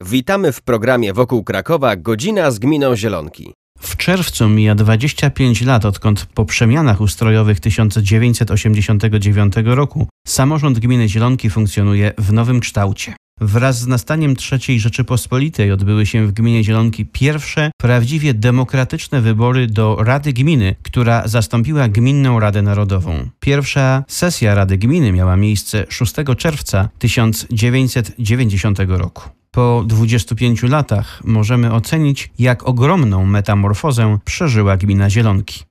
Witamy w programie Wokół Krakowa Godzina z gminą Zielonki. W czerwcu mija 25 lat, odkąd po przemianach ustrojowych 1989 roku samorząd gminy Zielonki funkcjonuje w nowym kształcie. Wraz z nastaniem III Rzeczypospolitej odbyły się w gminie Zielonki pierwsze prawdziwie demokratyczne wybory do Rady Gminy, która zastąpiła Gminną Radę Narodową. Pierwsza sesja Rady Gminy miała miejsce 6 czerwca 1990 roku. Po 25 latach możemy ocenić, jak ogromną metamorfozę przeżyła gmina Zielonki.